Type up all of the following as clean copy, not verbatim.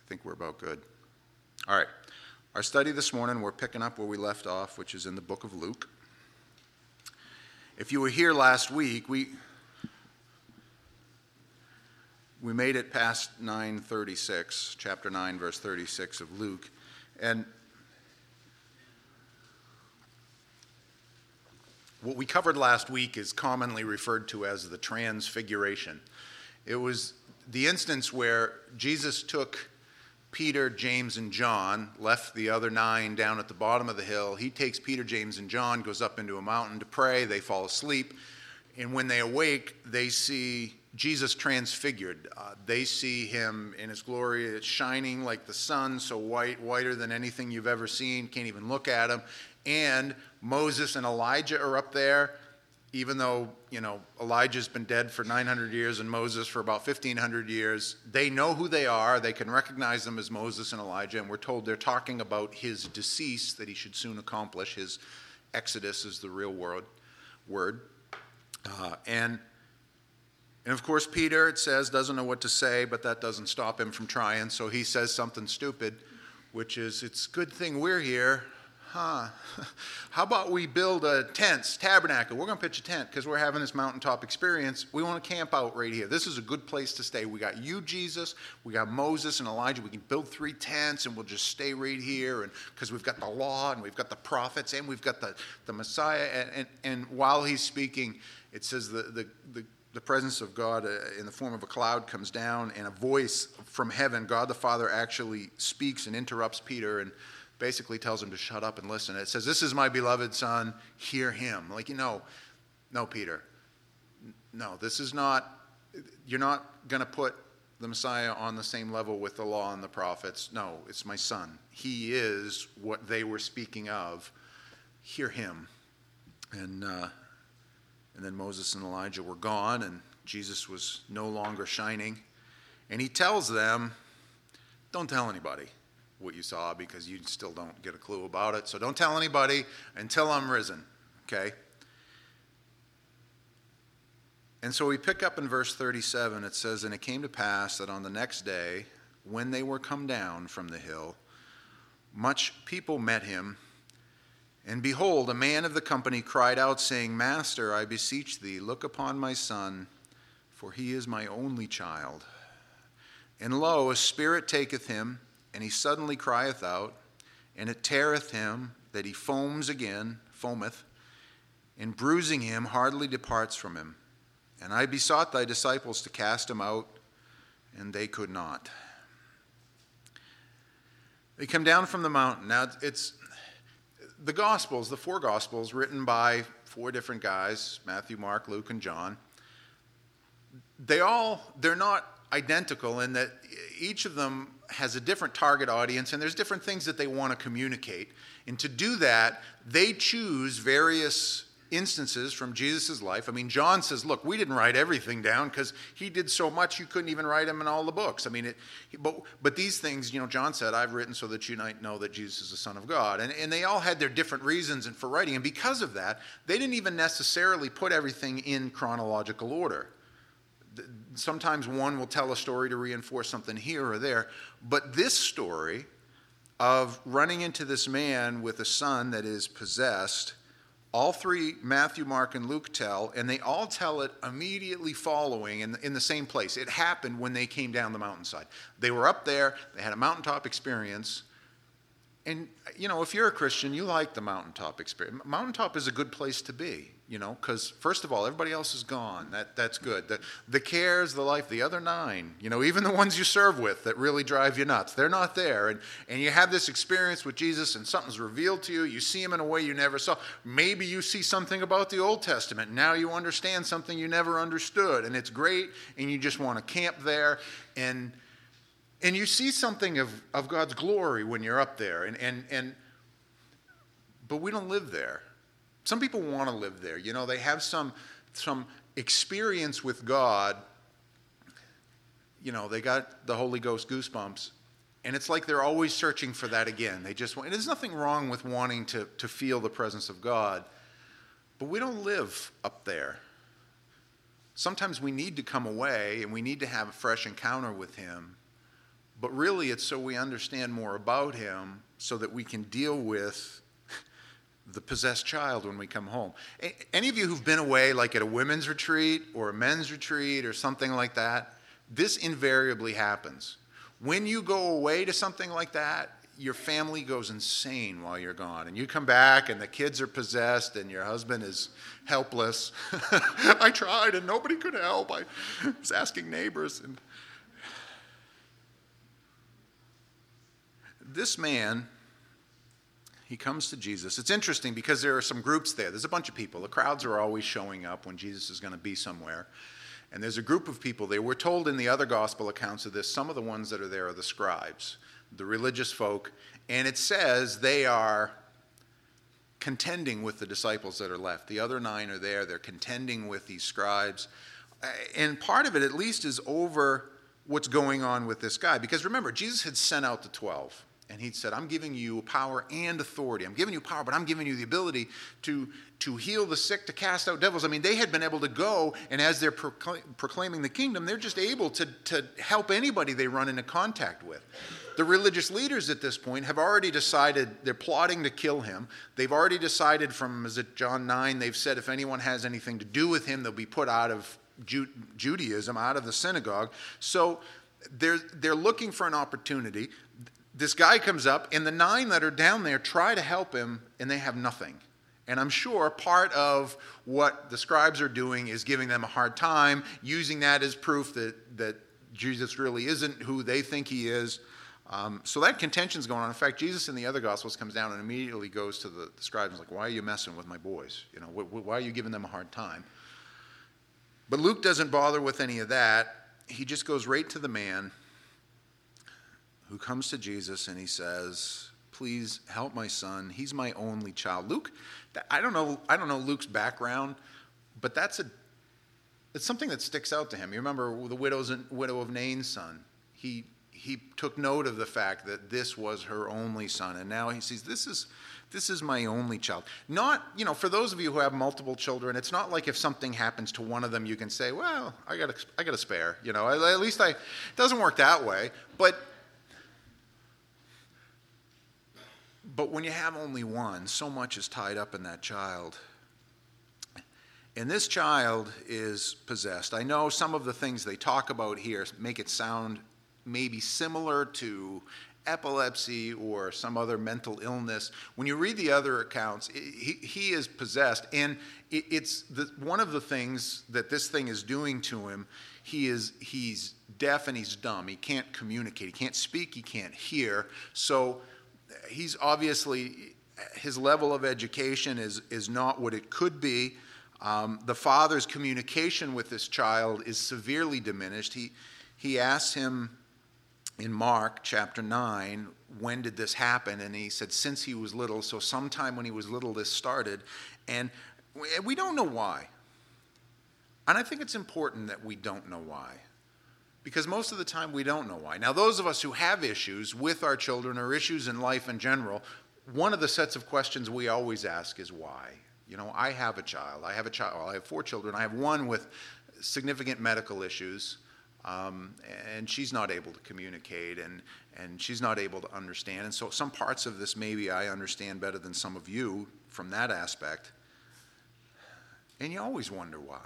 think we're about good. All right. Our study this morning, we're picking up where we left off, which is in the book of Luke. If you were here last week, we made it past 9:36, chapter 9, verse 36 of Luke. And what we covered last week is commonly referred to as the transfiguration. It was the instance where Jesus took Peter, James, and John, left the other 9 down at the bottom of the hill. He takes Peter, James, and John, goes up into a mountain to pray. They fall asleep. And when they awake, they see Jesus transfigured. They see him in his glory. It's shining like the sun, so white, whiter than anything you've ever seen. Can't even look at him. And Moses and Elijah are up there, even though, Elijah's been dead for 900 years and Moses for about 1,500 years. They know who they are. They can recognize them as Moses and Elijah, and we're told they're talking about his decease that he should soon accomplish. His exodus is the real word. And of course, Peter, it says, doesn't know what to say, but that doesn't stop him from trying. So he says something stupid, which is, it's a good thing we're here. How about we build a tent, tabernacle? We're going to pitch a tent because we're having this mountaintop experience. We want to camp out right here. This is a good place to stay. We got you, Jesus. We got Moses and Elijah. We can build 3 tents and we'll just stay right here. And because we've got the law and we've got the prophets and we've got the Messiah. And while he's speaking, it says the presence of God in the form of a cloud comes down, and a voice from heaven, God the Father, actually speaks and interrupts Peter and basically tells him to shut up and listen. It says, "This is my beloved son, hear him." No, Peter. No, this is not, you're not going to put the Messiah on the same level with the law and the prophets. No, it's my son. He is what they were speaking of. Hear him. And then Moses and Elijah were gone, and Jesus was no longer shining. And he tells them, don't tell anybody what you saw, because you still don't get a clue about it. So don't tell anybody until I'm risen, okay? And so we pick up in verse 37. It says, "And it came to pass that on the next day, when they were come down from the hill, much people met him. And behold, a man of the company cried out, saying, Master, I beseech thee, look upon my son, for he is my only child. And lo, a spirit taketh him, and he suddenly crieth out, and it teareth him, that he foameth, and bruising him hardly departs from him. And I besought thy disciples to cast him out, and they could not." They come down from the mountain. Now, it's the Gospels, the 4 Gospels, written by 4 different guys, Matthew, Mark, Luke, and John. They're not identical in that each of them has a different target audience, and there's different things that they want to communicate. And to do that, they choose various instances from Jesus' life. I mean, John says, look, we didn't write everything down because he did so much you couldn't even write him in all the books. I mean, but these things, John said, I've written so that you might know that Jesus is the Son of God. And they all had their different reasons for writing. And because of that, they didn't even necessarily put everything in chronological order. Sometimes one will tell a story to reinforce something here or there. But this story of running into this man with a son that is possessed, all 3, Matthew, Mark, and Luke tell, and they all tell it immediately following in the same place. It happened when they came down the mountainside. They were up there, they had a mountaintop experience. And, if you're a Christian, you like the mountaintop experience. Mountaintop is a good place to be, because first of all, everybody else is gone. That's good. The cares, the life, the other 9, even the ones you serve with that really drive you nuts, they're not there. And you have this experience with Jesus and something's revealed to you. You see him in a way you never saw. Maybe you see something about the Old Testament. Now you understand something you never understood. And it's great, and you just want to camp there. And you see something of God's glory when you're up there. But we don't live there. Some people want to live there. They have some experience with God. They got the Holy Ghost goosebumps. And it's like they're always searching for that again. And there's nothing wrong with wanting to feel the presence of God. But we don't live up there. Sometimes we need to come away and we need to have a fresh encounter with him. But really, it's so we understand more about him so that we can deal with the possessed child when we come home. Any of you who've been away, like at a women's retreat or a men's retreat or something like that, this invariably happens. When you go away to something like that, your family goes insane while you're gone. And you come back and the kids are possessed and your husband is helpless. I tried and nobody could help. I was asking neighbors. And this man, he comes to Jesus. It's interesting because there are some groups there. There's a bunch of people. The crowds are always showing up when Jesus is going to be somewhere. And there's a group of people there. We're told in the other gospel accounts of this, some of the ones that are there are the scribes, the religious folk. And it says they are contending with the disciples that are left. The other 9 are there. They're contending with these scribes. And part of it, at least, is over what's going on with this guy. Because remember, Jesus had sent out the 12. And he said, I'm giving you power and authority. I'm giving you power, but I'm giving you the ability to heal the sick, to cast out devils. I mean, they had been able to go, and as they're proclaiming the kingdom, they're just able to help anybody they run into contact with. The religious leaders at this point have already decided they're plotting to kill him. They've already decided from, is it John 9, they've said if anyone has anything to do with him, they'll be put out of Judaism, out of the synagogue. So they're looking for an opportunity. This guy comes up, and the 9 that are down there try to help him, and they have nothing. And I'm sure part of what the scribes are doing is giving them a hard time, using that as proof that Jesus really isn't who they think he is. So that contention's going on. In fact, Jesus in the other Gospels comes down and immediately goes to the scribes and is like, why are you messing with my boys? You know, why are you giving them a hard time? But Luke doesn't bother with any of that. He just goes right to the man who comes to Jesus and he says, please help my son. He's my only child. Luke, I don't know Luke's background, but it's something that sticks out to him. You remember the widow of Nain's son. He took note of the fact that this was her only son, and now he sees this is my only child. Not, for those of you who have multiple children, it's not like if something happens to one of them, you can say, well, I got a spare. At least it doesn't work that way. But when you have only one, so much is tied up in that child. And this child is possessed. I know some of the things they talk about here make it sound maybe similar to epilepsy or some other mental illness. When you read the other accounts, he is possessed. And it's one of the things that this thing is doing to him, he's deaf and he's dumb. He can't communicate. He can't speak. He can't hear. So he's obviously, his level of education is not what it could be. The father's communication with this child is severely diminished. He asks him in Mark chapter 9, when did this happen? And he said, since he was little. So sometime when he was little, this started. And we don't know why. And I think it's important that we don't know why. Because most of the time we don't know why. Now, those of us who have issues with our children or issues in life in general, one of the sets of questions we always ask is why. I have a child. I have 4 children. I have one with significant medical issues, and she's not able to communicate, and she's not able to understand. And so some parts of this maybe I understand better than some of you from that aspect. And you always wonder why.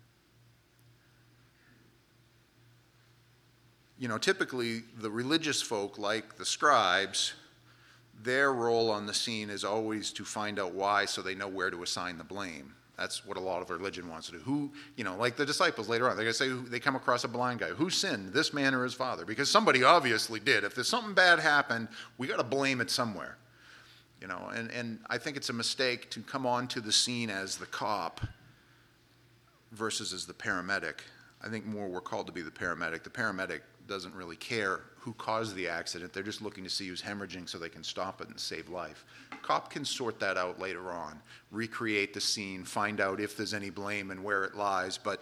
Typically the religious folk, like the scribes, their role on the scene is always to find out why so they know where to assign the blame. That's what a lot of religion wants to do. Like the disciples later on, they're going to say they come across a blind guy. Who sinned, this man or his father? Because somebody obviously did. If there's something bad happened, we got to blame it somewhere. And I think it's a mistake to come onto the scene as the cop versus as the paramedic. I think more we're called to be the paramedic. The paramedic doesn't really care who caused the accident. They're just looking to see who's hemorrhaging so they can stop it and save life. Cop can sort that out later on, recreate the scene, find out if there's any blame and where it lies. But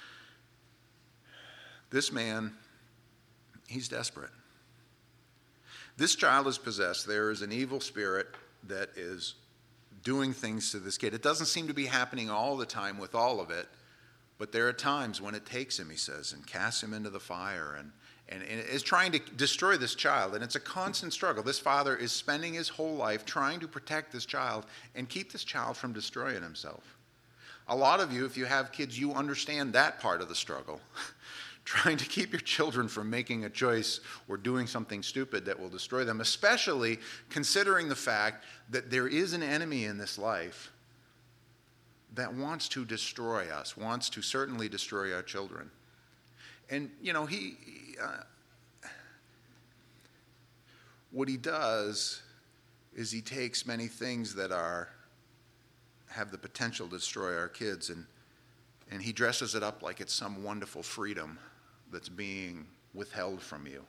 this man, he's desperate. This child is possessed. There is an evil spirit that is doing things to this kid. It doesn't seem to be happening all the time with all of it, but there are times when it takes him, he says, and casts him into the fire. and is trying to destroy this child. And it's a constant struggle. This father is spending his whole life trying to protect this child and keep this child from destroying himself. A lot of you, if you have kids, you understand that part of the struggle. Trying to keep your children from making a choice or doing something stupid that will destroy them, especially considering the fact that there is an enemy in this life that wants to destroy us, wants to certainly destroy our children. And, what he does is he takes many things that have the potential to destroy our kids, and he dresses it up like it's some wonderful freedom that's being withheld from you.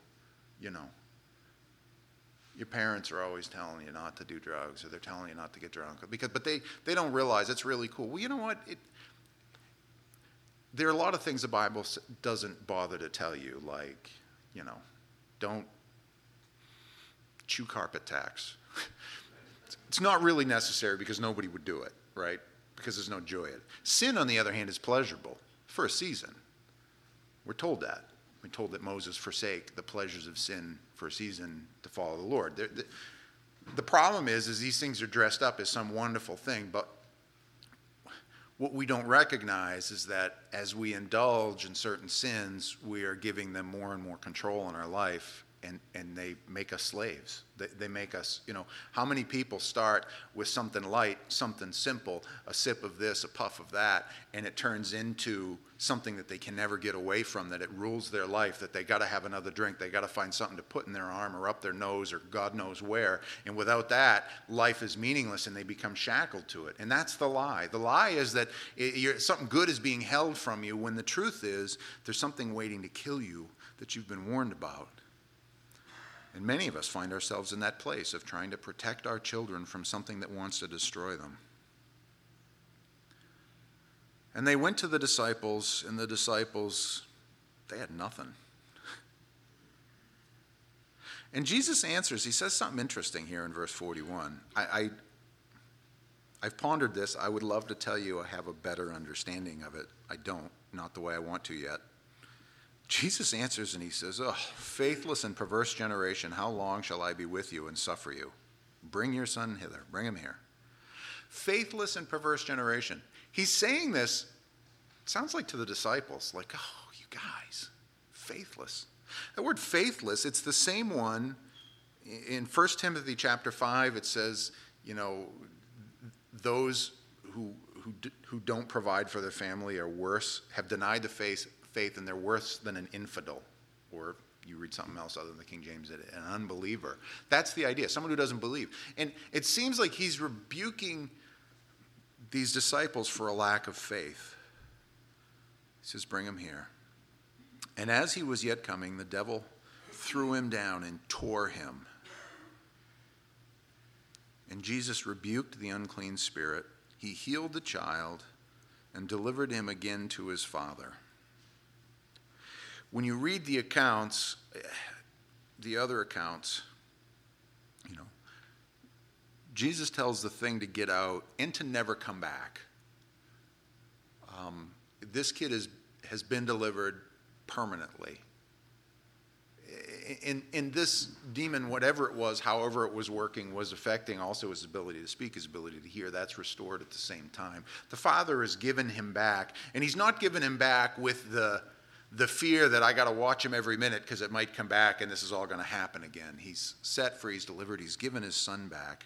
Your parents are always telling you not to do drugs, or they're telling you not to get drunk, but they don't realize it's really cool. Well, you know what? There are a lot of things the Bible doesn't bother to tell you, like, don't chew carpet tacks. It's not really necessary because nobody would do it, right? Because there's no joy in it. Sin, on the other hand, is pleasurable for a season. We're told that. We're told that Moses forsake the pleasures of sin for a season to follow the Lord. The problem is these things are dressed up as some wonderful thing, but what we don't recognize is that as we indulge in certain sins, we are giving them more and more control in our life, and they make us slaves. They make us, how many people start with something light, something simple, a sip of this, a puff of that, and it turns into something that they can never get away from, that it rules their life, that they got to have another drink, they got to find something to put in their arm or up their nose or God knows where, and without that, life is meaningless and they become shackled to it. And that's the lie. The lie is that something good is being held from you, when the truth is there's something waiting to kill you that you've been warned about. And many of us find ourselves in that place of trying to protect our children from something that wants to destroy them. And they went to the disciples, and the disciples, they had nothing. And Jesus answers, he says something interesting here in verse 41. I've pondered this. I would love to tell you I have a better understanding of it. I don't, not the way I want to yet. Jesus answers and he says, "Oh, faithless and perverse generation, how long shall I be with you and suffer you? Bring your son hither, bring him here." Faithless and perverse generation. He's saying this, sounds like to the disciples, like, oh, you guys, faithless. The word faithless, it's the same one in 1 Timothy chapter 5. It says, those who don't provide for their family are worse, have denied the faith, and they're worse than an infidel, or you read something else other than the King James, an unbeliever. That's the idea, someone who doesn't believe. And it seems like he's rebuking these disciples for a lack of faith. He says, bring him here. And as he was yet coming, the devil threw him down and tore him. And Jesus rebuked the unclean spirit. He healed the child and delivered him again to his father. When you read the accounts, the other accounts, Jesus tells the thing to get out and to never come back. This kid has been delivered permanently. And this demon, whatever it was, however it was working, was affecting also his ability to speak, his ability to hear. That's restored at the same time. The Father has given him back, and he's not given him back with the fear that I got to watch him every minute because it might come back and this is all going to happen again. He's set free, he's delivered, he's given his son back.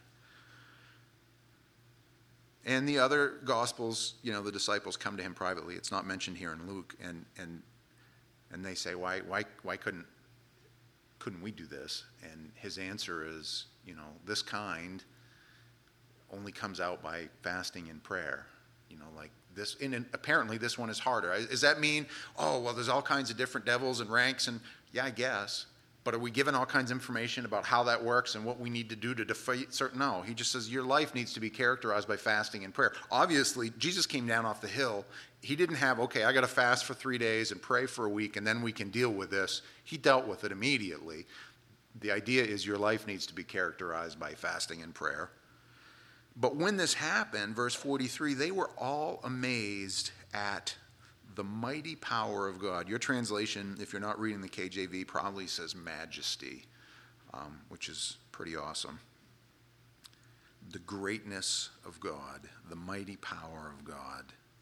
And the other Gospels, the disciples come to him privately. It's not mentioned here in Luke, and they say, why couldn't we do this? And his answer is, this kind only comes out by fasting and prayer. Like this, and apparently this one is harder. Does that mean, there's all kinds of different devils and ranks? And yeah, I guess. But are we given all kinds of information about how that works and what we need to do to defeat certain? No, he just says your life needs to be characterized by fasting and prayer. Obviously, Jesus came down off the hill. He didn't have, I got to fast for 3 days and pray for a week and then we can deal with this. He dealt with it immediately. The idea is your life needs to be characterized by fasting and prayer. But when this happened, verse 43, they were all amazed at the mighty power of God. Your translation, if you're not reading the KJV, probably says majesty, which is pretty awesome. The greatness of God, the mighty power of God.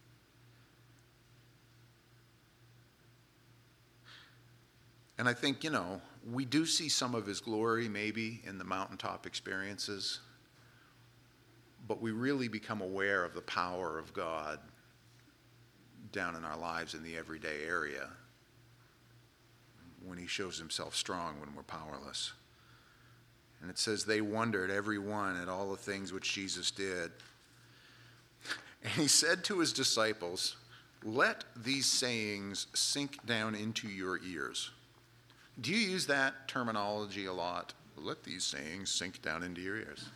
And I think, we do see some of his glory maybe in the mountaintop experiences, but we really become aware of the power of God down in our lives in the everyday area when he shows himself strong when we're powerless. And it says they wondered, every one, at all the things which Jesus did. And he said to his disciples, let these sayings sink down into your ears. Do you use that terminology a lot? Let these sayings sink down into your ears.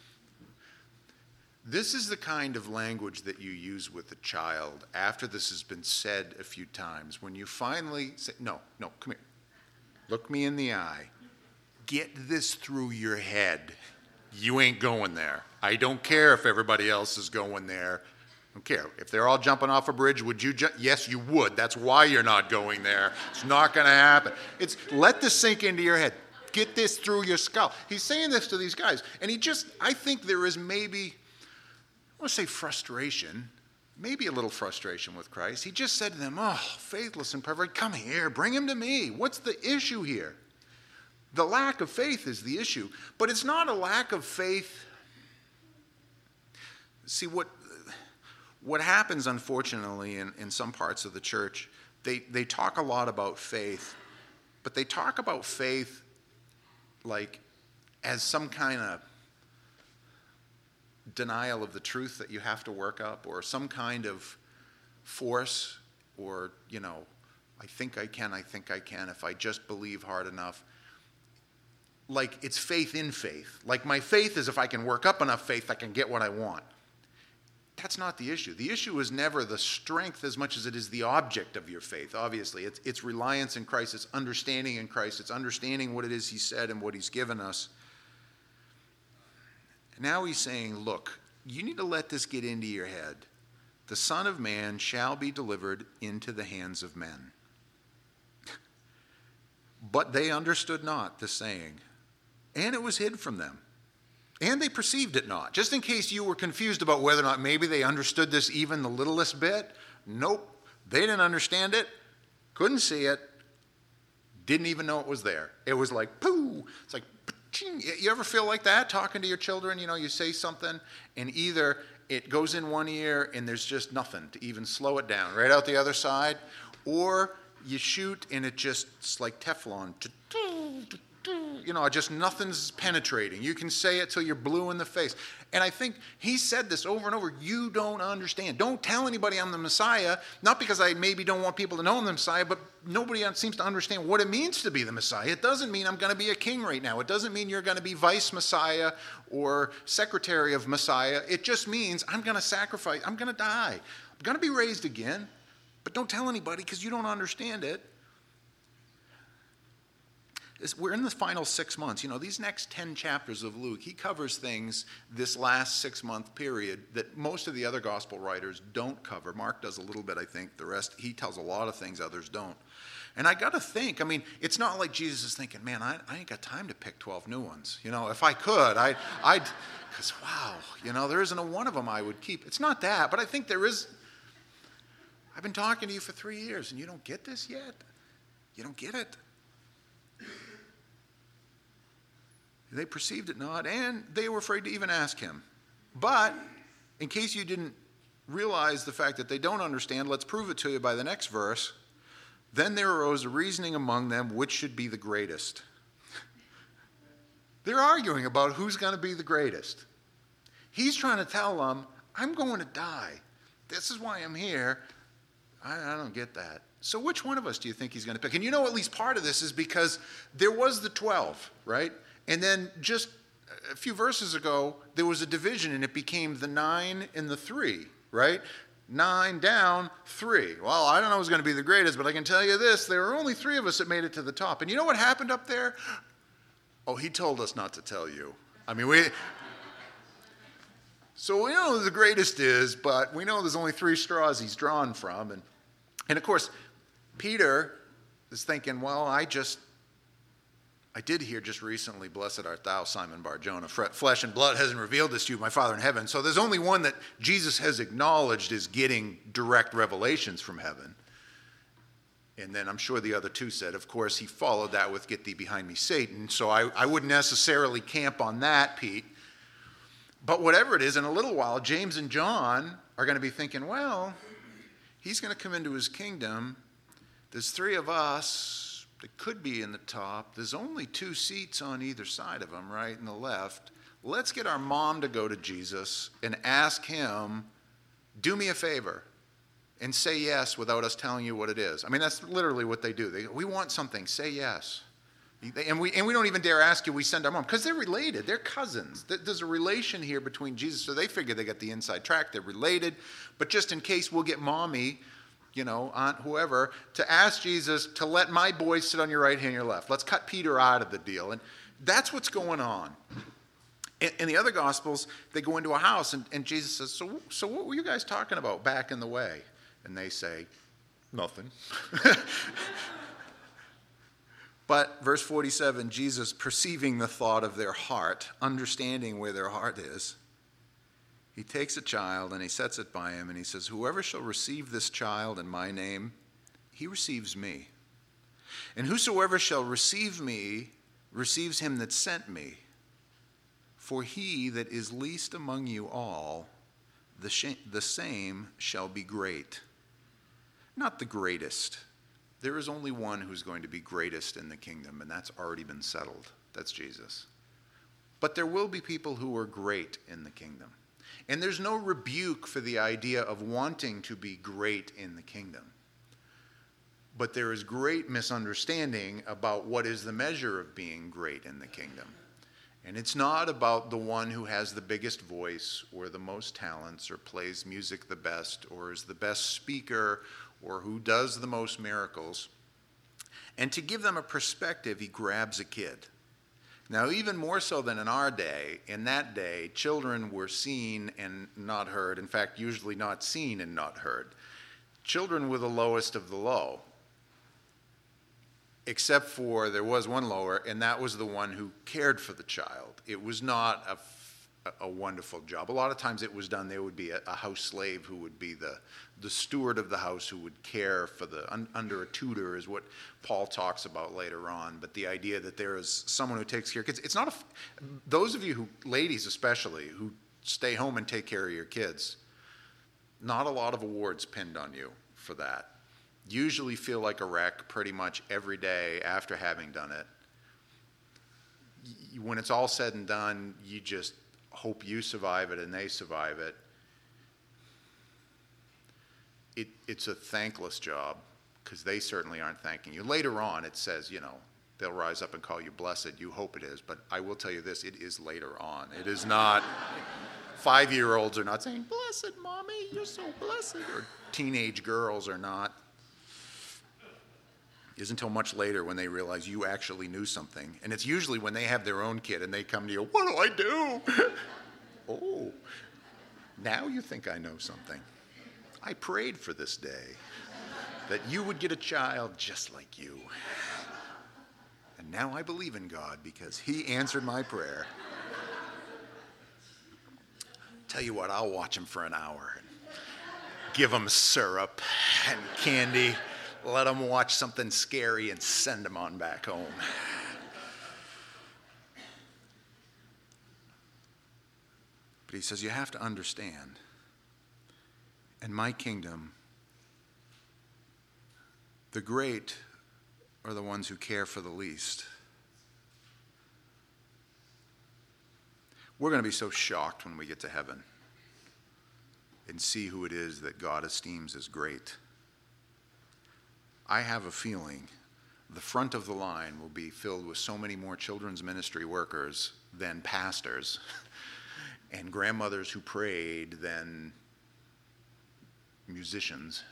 This is the kind of language that you use with a child after this has been said a few times. When you finally say, no, come here. Look me in the eye. Get this through your head. You ain't going there. I don't care if everybody else is going there. I don't care. If they're all jumping off a bridge, would you jump? Yes, you would. That's why you're not going there. It's not going to happen. It's let this sink into your head. Get this through your skull. He's saying this to these guys. And I think there is maybe, I want to say frustration, maybe a little frustration with Christ. He just said to them, faithless and perverse, come here, bring him to me. What's the issue here? The lack of faith is the issue. But it's not a lack of faith. See, what happens, unfortunately, in some parts of the church, they talk a lot about faith, but they talk about faith like as some kind of denial of the truth that you have to work up, or some kind of force, or, I think I can if I just believe hard enough. Like it's faith in faith. Like my faith is if I can work up enough faith, I can get what I want. That's not the issue. The issue is never the strength as much as it is the object of your faith, obviously. It's reliance in Christ. It's understanding in Christ. It's understanding what it is he said and what he's given us. Now he's saying, look, you need to let this get into your head. The Son of Man shall be delivered into the hands of men. But they understood not the saying, and it was hid from them. And they perceived it not. Just in case you were confused about whether or not maybe they understood this even the littlest bit. Nope. They didn't understand it. Couldn't see it. Didn't even know it was there. It was like, pooh. It's like, pa-ching. You ever feel like that talking to your children? You say something and either it goes in one ear and there's just nothing to even slow it down right out the other side. Or you shoot and it's like Teflon. Just nothing's penetrating. You can say it till you're blue in the face. And I think he said this over and over. You don't understand. Don't tell anybody I'm the Messiah. Not because I maybe don't want people to know I'm the Messiah, but nobody seems to understand what it means to be the Messiah. It doesn't mean I'm going to be a king right now. It doesn't mean you're going to be vice Messiah or secretary of Messiah. It just means I'm going to sacrifice. I'm going to die. I'm going to be raised again. But don't tell anybody because you don't understand it. We're in the final 6 months. These next 10 chapters of Luke, he covers things this last 6-month period that most of the other gospel writers don't cover. Mark does a little bit, I think. The rest, he tells a lot of things others don't. And I got to think, it's not like Jesus is thinking, man, I ain't got time to pick 12 new ones. If I could, I'd because wow, there isn't a one of them I would keep. It's not that, but I think there is. I've been talking to you for 3 years and you don't get this yet? You don't get it? They perceived it not, and they were afraid to even ask him. But in case you didn't realize the fact that they don't understand, let's prove it to you by the next verse. Then there arose a reasoning among them which should be the greatest. They're arguing about who's going to be the greatest. He's trying to tell them, I'm going to die. This is why I'm here. I don't get that. So which one of us do you think he's going to pick? And at least part of this is because there was the 12, right? And then just a few verses ago, there was a division, and it became the 9 and the 3, right? 9 down, 3. Well, I don't know who's going to be the greatest, but I can tell you this. There were only 3 of us that made it to the top. And you know what happened up there? Oh, he told us not to tell you. So we know who the greatest is, but we know there's only 3 straws he's drawn from. And And of course, Peter is thinking, well, I did hear just recently, blessed art thou, Simon Bar-Jonah. Flesh and blood hasn't revealed this to you, my Father in heaven. So there's only one that Jesus has acknowledged is getting direct revelations from heaven. And then I'm sure the other two said, of course, he followed that with, get thee behind me, Satan. So I wouldn't necessarily camp on that, Pete. But whatever it is, in a little while, James and John are going to be thinking, well, he's going to come into his kingdom. There's three of us that could be in the top. There's only 2 seats on either side of him, right and the left. Let's get our mom to go to Jesus and ask him, do me a favor and say yes without us telling you what it is. I mean, that's literally what they do. We want something, say yes. And we don't even dare ask you, we send our mom, because they're related, they're cousins. There's a relation here between Jesus, so they figure they got the inside track, they're related, but just in case, we'll get mommy, aunt, whoever, to ask Jesus to let my boys sit on your right hand and your left. Let's cut Peter out of the deal. And that's what's going on. In the other Gospels, they go into a house, and Jesus says, so what were you guys talking about back in the way? And they say, nothing. But verse 47, Jesus, perceiving the thought of their heart, understanding where their heart is, he takes a child and he sets it by him and he says, whoever shall receive this child in my name, he receives me. And whosoever shall receive me, receives him that sent me. For he that is least among you all, the same shall be great. Not the greatest. There is only one who's going to be greatest in the kingdom, and that's already been settled. That's Jesus. But there will be people who are great in the kingdom. And there's no rebuke for the idea of wanting to be great in the kingdom. But there is great misunderstanding about what is the measure of being great in the kingdom. And it's not about the one who has the biggest voice or the most talents or plays music the best or is the best speaker or who does the most miracles. And to give them a perspective, he grabs a kid. Now, even more so than in our day, in that day, children were seen and not heard. In fact, usually not seen and not heard. Children were the lowest of the low. Except for there was one lower, and that was the one who cared for the child. It was not a wonderful job. A lot of times it was done, there would be a house slave who would be the steward of the house who would care for under a tutor is what Paul talks about later on. But the idea that there is someone who takes care of kids, it's not those of you who, ladies especially, who stay home and take care of your kids, not a lot of awards pinned on you for that. Usually feel like a wreck pretty much every day after having done it. When it's all said and done, you just hope you survive it and they survive it. It's a thankless job because they certainly aren't thanking you. Later on, it says, they'll rise up and call you blessed. You hope it is. But I will tell you this, it is later on. It is not, 5-year-olds are not saying, blessed, mommy, you're so blessed. Or teenage girls are not. It isn't until much later when they realize you actually knew something. And it's usually when they have their own kid and they come to you, what do I do? Oh, now you think I know something. I prayed for this day, that you would get a child just like you. And now I believe in God because he answered my prayer. Tell you what, I'll watch him for an hour and give him syrup and candy. Let them watch something scary and send them on back home. But he says, you have to understand, in my kingdom, the great are the ones who care for the least. We're going to be so shocked when we get to heaven and see who it is that God esteems as great. I have a feeling the front of the line will be filled with so many more children's ministry workers than pastors and grandmothers who prayed than musicians.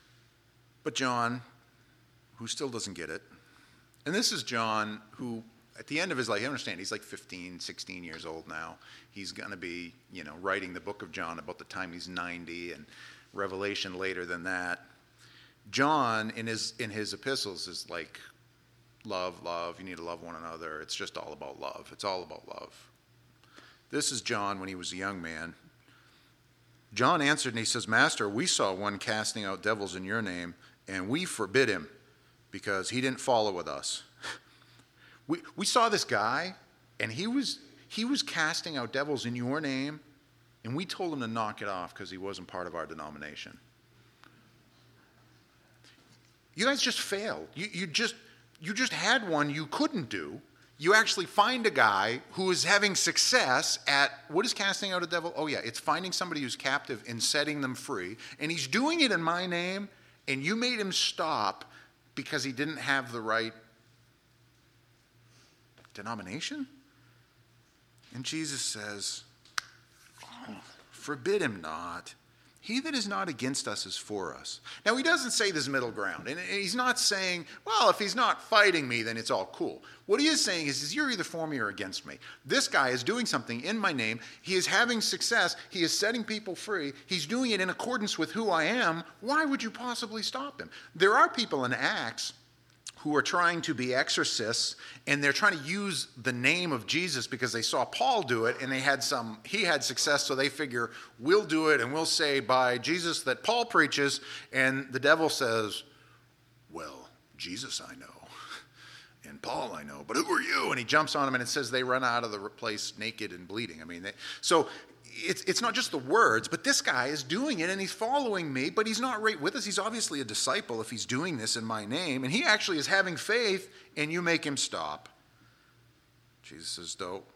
But John, who still doesn't get it, and this is John who at the end of his life, you understand, he's like 15, 16 years old now. He's going to be, writing the book of John about the time he's 90, and Revelation later than that. John, in his epistles, is like, love, you need to love one another. It's just all about love. It's all about love. This is John when he was a young man. John answered and he says, Master, we saw one casting out devils in your name, and we forbid him because he didn't follow with us. We saw this guy, and he was casting out devils in your name, and we told him to knock it off because he wasn't part of our denomination. You guys just failed. You just had one you couldn't do. You actually find a guy who is having success at, what is casting out a devil? Oh yeah, it's finding somebody who's captive and setting them free. And he's doing it in my name, and you made him stop because he didn't have the right denomination? And Jesus says, forbid him not. He that is not against us is for us. Now, he doesn't say this middle ground. And he's not saying, well, if he's not fighting me, then it's all cool. What he is saying is you're either for me or against me. This guy is doing something in my name. He is having success. He is setting people free. He's doing it in accordance with who I am. Why would you possibly stop him? There are people in Acts who are trying to be exorcists, and they're trying to use the name of Jesus because they saw Paul do it, and he had success, so they figure, we'll do it, and we'll say by Jesus that Paul preaches, and the devil says, well, Jesus I know, and Paul I know, but who are you? And he jumps on him, and it says they run out of the place naked and bleeding. So it's not just the words, but this guy is doing it, and he's following me, but he's not right with us. He's obviously a disciple if he's doing this in my name, and he actually is having faith, and you make him stop. Jesus says, don't.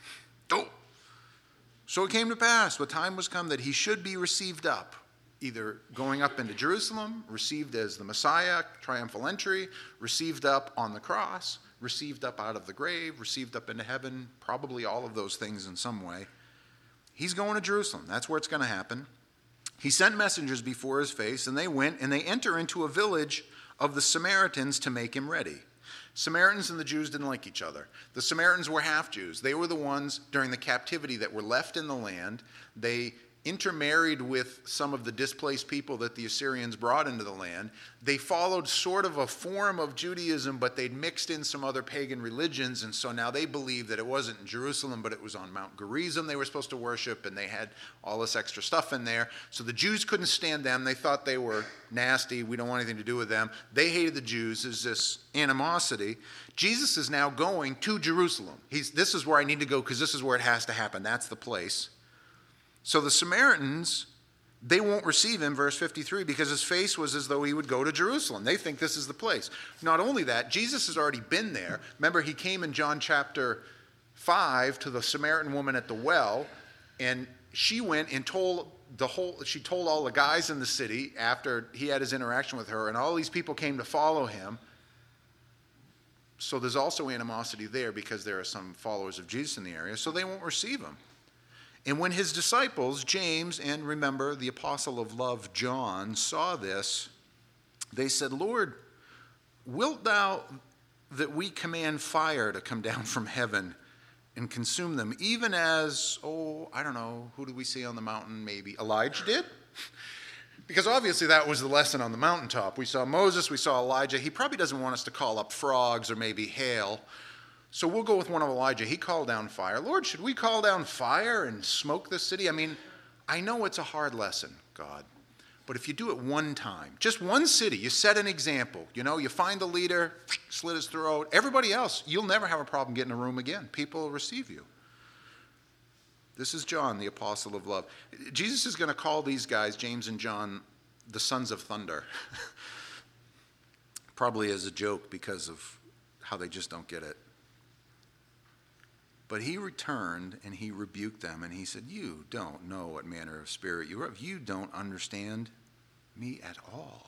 So it came to pass, the time was come that he should be received up, either going up into Jerusalem, received as the Messiah, triumphal entry, received up on the cross, received up out of the grave, received up into heaven, probably all of those things in some way. He's going to Jerusalem. That's where it's going to happen. He sent messengers before his face, and they went, and they enter into a village of the Samaritans to make him ready. Samaritans and the Jews didn't like each other. The Samaritans were half-Jews. They were the ones during the captivity that were left in the land. They intermarried with some of the displaced people that the Assyrians brought into the land. They followed sort of a form of Judaism, but they'd mixed in some other pagan religions, and so now they believed that it wasn't in Jerusalem, but it was on Mount Gerizim they were supposed to worship, and they had all this extra stuff in there. So the Jews couldn't stand them. They thought they were nasty. We don't want anything to do with them. They hated the Jews. There's this animosity. Jesus is now going to Jerusalem. This is where I need to go because this is where it has to happen. That's the place. So the Samaritans, they won't receive him, verse 53, because his face was as though he would go to Jerusalem. They think this is the place. Not only that, Jesus has already been there. Remember, he came in John chapter 5 to the Samaritan woman at the well, and she went and told all the guys in the city after he had his interaction with her, and all these people came to follow him. So there's also animosity there because there are some followers of Jesus in the area, so they won't receive him. And when his disciples, James, and remember the apostle of love, John, saw this, they said, Lord, wilt thou that we command fire to come down from heaven and consume them, even as, who do we see on the mountain? Maybe Elijah did? Because obviously that was the lesson on the mountaintop. We saw Moses, we saw Elijah. He probably doesn't want us to call up frogs or maybe hail. So we'll go with one of Elijah. He called down fire. Lord, should we call down fire and smoke this city? I mean, I know it's a hard lesson, God. But if you do it one time, just one city, you set an example. You find the leader, slit his throat. Everybody else, you'll never have a problem getting a room again. People will receive you. This is John, the apostle of love. Jesus is going to call these guys, James and John, the sons of thunder. Probably as a joke because of how they just don't get it. But he returned and he rebuked them and he said, you don't know what manner of spirit you are. You don't understand me at all.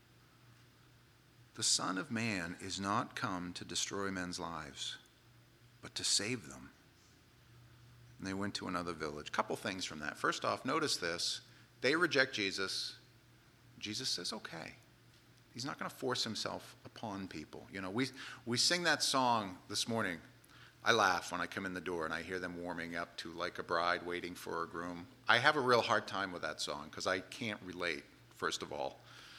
The Son of Man is not come to destroy men's lives, but to save them. And they went to another village. Couple things from that. First off, notice this. They reject Jesus. Jesus says, okay. He's not going to force himself upon people. We sing that song this morning. I laugh when I come in the door and I hear them warming up to Like a Bride Waiting for a Groom. I have a real hard time with that song because I can't relate, first of all.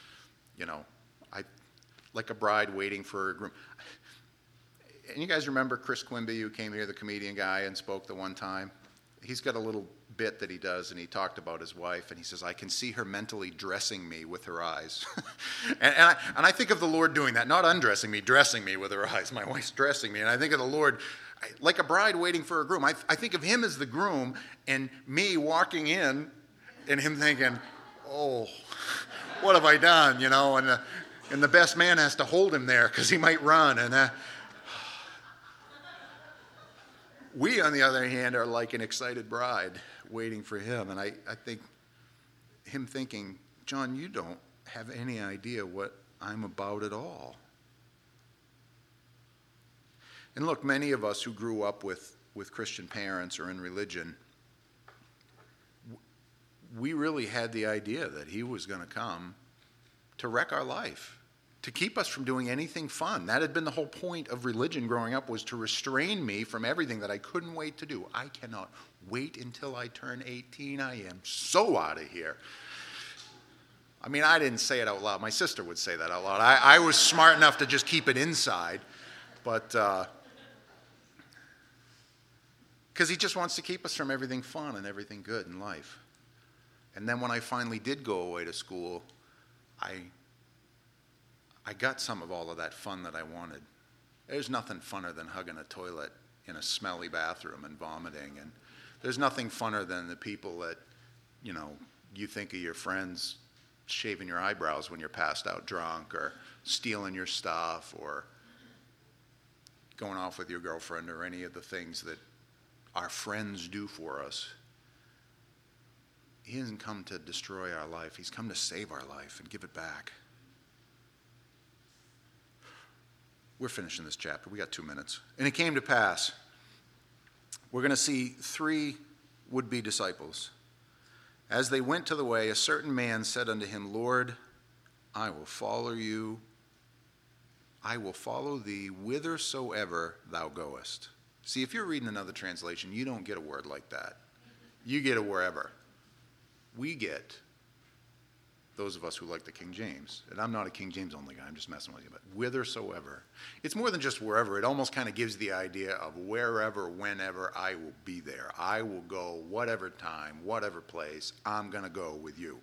Like a bride waiting for a groom. And you guys remember Chris Quimby, who came here, the comedian guy, and spoke the one time? He's got a little bit that he does, and he talked about his wife, and he says, I can see her mentally dressing me with her eyes. and I think of the Lord doing that, not undressing me, dressing me with her eyes. My wife's dressing me, and I think of the Lord like a bride waiting for a groom. I think of him as the groom, and me walking in, and him thinking, oh, what have I done, and the best man has to hold him there because he might run. And we, on the other hand, are like an excited bride waiting for him. And I think him thinking, John, you don't have any idea what I'm about at all. And look, many of us who grew up with Christian parents or in religion, we really had the idea that he was going to come to wreck our life, to keep us from doing anything fun. That had been the whole point of religion growing up, was to restrain me from everything that I couldn't wait to do. I cannot wait until I turn 18. I am so out of here. I mean, I didn't say it out loud. My sister would say that out loud. I was smart enough to just keep it inside, but because he just wants to keep us from everything fun and everything good in life. And then when I finally did go away to school, I got some of all of that fun that I wanted. There's nothing funner than hugging a toilet in a smelly bathroom and vomiting. And there's nothing funner than the people that, you think of your friends shaving your eyebrows when you're passed out drunk, or stealing your stuff, or going off with your girlfriend, or any of the things that our friends do for us. He hasn't come to destroy our life. He's come to save our life and give it back. We're finishing this chapter. We got 2 minutes. And it came to pass. We're going to see 3 would-be disciples. As they went to the way, a certain man said unto him, Lord, I will follow you. I will follow thee whithersoever thou goest. See, if you're reading another translation, you don't get a word like that. You get a wherever. We get, those of us who like the King James, and I'm not a King James only guy, I'm just messing with you, but whithersoever. It's more than just wherever. It almost kind of gives the idea of wherever, whenever, I will be there. I will go whatever time, whatever place, I'm going to go with you.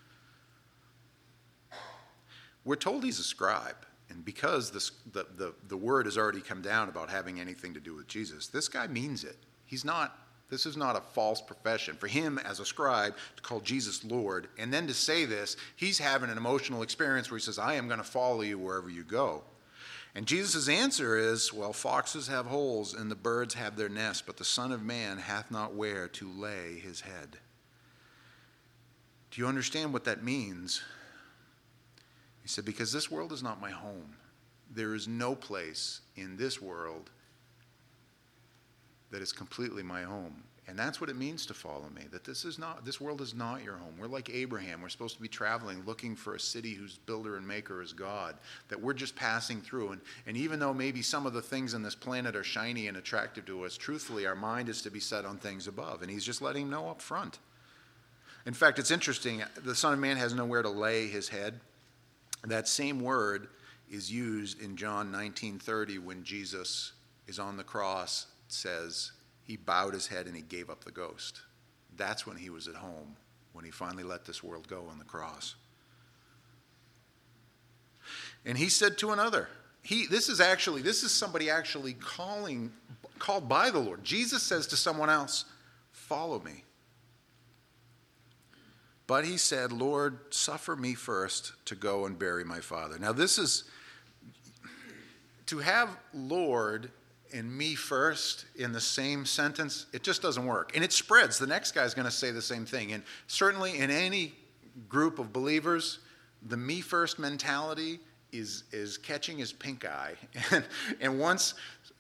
We're told he's a scribe, and because the word has already come down about having anything to do with Jesus, this guy means it. This is not a false profession. For him, as a scribe, to call Jesus Lord, and then to say this, he's having an emotional experience where he says, I am going to follow you wherever you go. And Jesus' answer is, well, foxes have holes and the birds have their nests, but the Son of Man hath not where to lay his head. Do you understand what that means? He said, because this world is not my home. There is no place in this world that is completely my home. And that's what it means to follow me, that this world is not your home. We're like Abraham. We're supposed to be traveling, looking for a city whose builder and maker is God, that we're just passing through. And even though maybe some of the things on this planet are shiny and attractive to us, truthfully, our mind is to be set on things above. And he's just letting him know up front. In fact, it's interesting. The Son of Man has nowhere to lay his head. That same word is used in John 19:30 when Jesus is on the cross. Says he bowed his head and he gave up the ghost. That's when he was at home, when he finally let this world go on the cross. And he said to another, this is somebody actually called by the Lord. Jesus says to someone else, follow me. But he said, Lord, suffer me first to go and bury my father. Now this is, to have Lord and me first in the same sentence, it just doesn't work. And it spreads. The next guy's going to say the same thing. And certainly in any group of believers, the me first mentality is catching his pink eye. And once,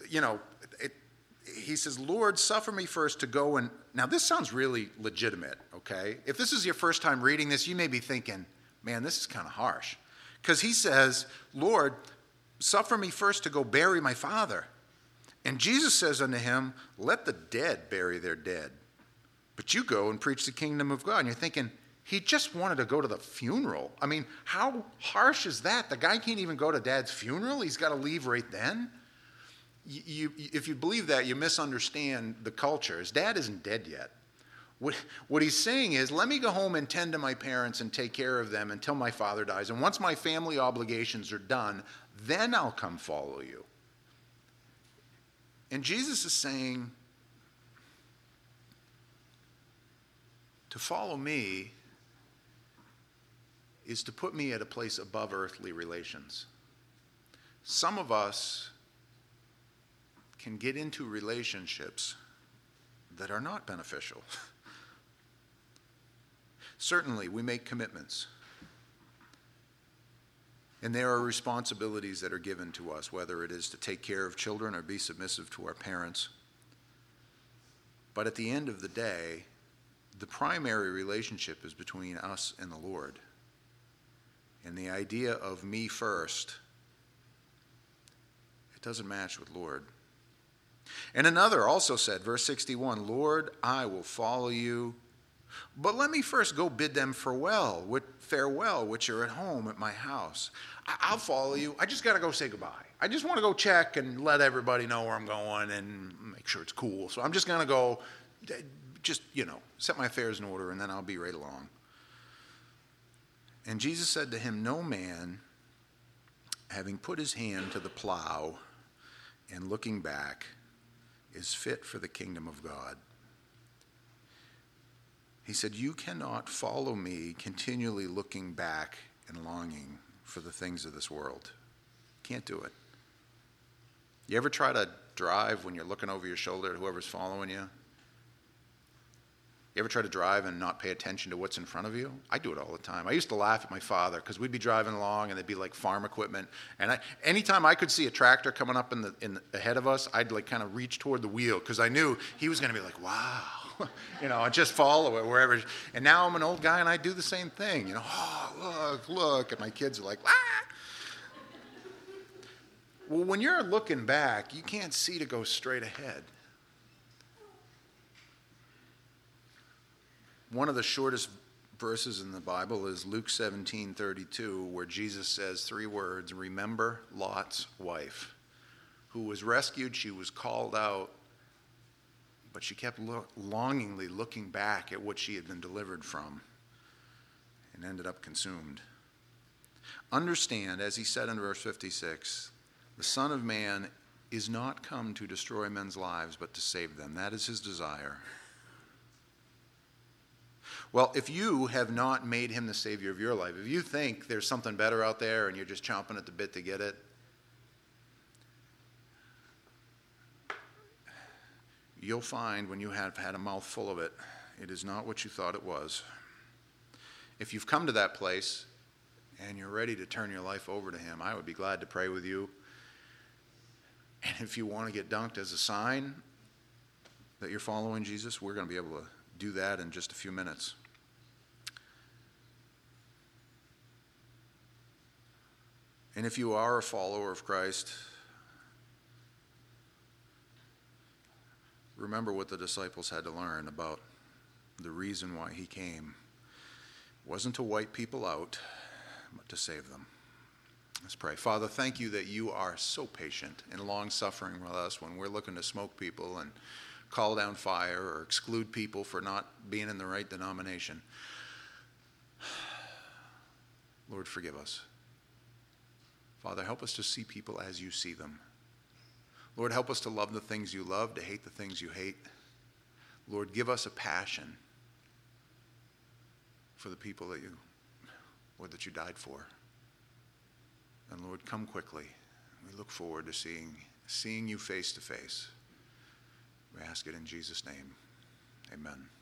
he says, Lord, suffer me first to go and... Now this sounds really legitimate, okay? If this is your first time reading this, you may be thinking, man, this is kind of harsh. Because he says, Lord, suffer me first to go bury my father. And Jesus says unto him, let the dead bury their dead, but you go and preach the kingdom of God. And you're thinking, he just wanted to go to the funeral. I mean, how harsh is that? The guy can't even go to Dad's funeral? He's got to leave right then? If you believe that, you misunderstand the culture. His dad isn't dead yet. What he's saying is, let me go home and tend to my parents and take care of them until my father dies. And once my family obligations are done, then I'll come follow you. And Jesus is saying, to follow me is to put me at a place above earthly relations. Some of us can get into relationships that are not beneficial. Certainly, we make commitments. And there are responsibilities that are given to us, whether it is to take care of children or be submissive to our parents. But at the end of the day, the primary relationship is between us and the Lord. And the idea of me first, it doesn't match with Lord. And another also said, verse 61, Lord, I will follow you, but let me first go bid them farewell, which are at home at my house. I'll follow you. I just got to go say goodbye. I just want to go check and let everybody know where I'm going and make sure it's cool. So I'm just going to go, set my affairs in order, and then I'll be right along. And Jesus said to him, no man, having put his hand to the plow and looking back, is fit for the kingdom of God. He said, you cannot follow me continually looking back and longing for the things of this world. Can't do it. You ever try to drive when you're looking over your shoulder at whoever's following you? You ever try to drive and not pay attention to what's in front of you? I do it all the time. I used to laugh at my father because we'd be driving along and there'd be like farm equipment. And anytime I could see a tractor coming up ahead of us, I'd like kind of reach toward the wheel because I knew he was going to be like, wow, and just follow it wherever. And now I'm an old guy and I do the same thing. Oh, look. And my kids are like, ah. Well, when you're looking back, you can't see to go straight ahead. One of the shortest verses in the Bible is Luke 17:32, where Jesus says 3 words, remember Lot's wife, who was rescued. She was called out, but she kept longingly looking back at what she had been delivered from and ended up consumed. Understand, as he said in verse 56, the Son of Man is not come to destroy men's lives, but to save them. That is his desire. Well, if you have not made him the Savior of your life, if you think there's something better out there and you're just chomping at the bit to get it, you'll find when you have had a mouthful of it, it is not what you thought it was. If you've come to that place and you're ready to turn your life over to him, I would be glad to pray with you. And if you want to get dunked as a sign that you're following Jesus, we're going to be able to do that in just a few minutes. And if you are a follower of Christ, remember what the disciples had to learn about the reason why he came. It wasn't to wipe people out, but to save them. Let's pray. Father, thank you that you are so patient and long-suffering with us when we're looking to smoke people and call down fire or exclude people for not being in the right denomination. Lord, forgive us. Father, help us to see people as you see them. Lord, help us to love the things you love, to hate the things you hate. Lord, give us a passion for the people that you died for. And Lord, come quickly. We look forward to seeing you face to face. We ask it in Jesus' name. Amen.